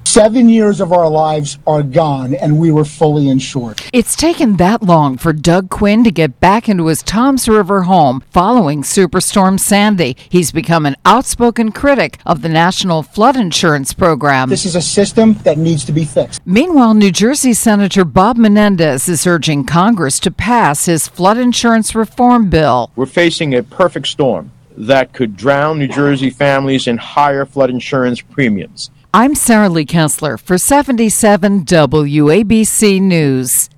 7 years of our lives are gone, and we were fully insured. It's taken that long for Doug Quinn to get back into his Toms River home following Superstorm Sandy. He's become an outspoken critic of the National Flood Insurance Program. This is a system that needs to be fixed. Meanwhile, New Jersey Senator Bob Menendez is urging Congress to pass his flood insurance reform bill. We're facing a perfect storm that could drown New Jersey families in higher flood insurance premiums. I'm Sarah Lee Kessler for 77 WABC News.